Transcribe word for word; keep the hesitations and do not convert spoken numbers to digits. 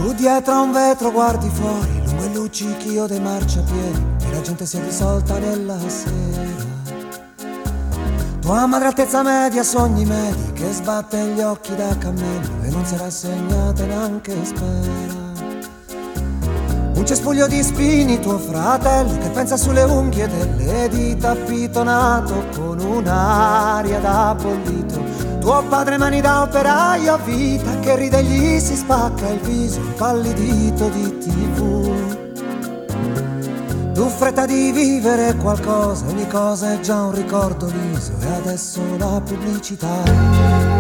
Tu dietro a un vetro guardi fuori, lungo il luccichio dei marciapiedi, e la gente si è risolta nella sera. Tua madre altezza media, sogni medi, che sbatte gli occhi da cammello e non si è rassegnata neanche spera. Un cespuglio di spini, tuo fratello, che pensa sulle unghie delle dita, fitonato con un'aria da bollito. Tuo padre mani da operaio a vita, che ride e gli si spacca il viso, impallidito di tivù. Tu fretta di vivere qualcosa, ogni cosa è già un ricordo liso, e adesso la pubblicità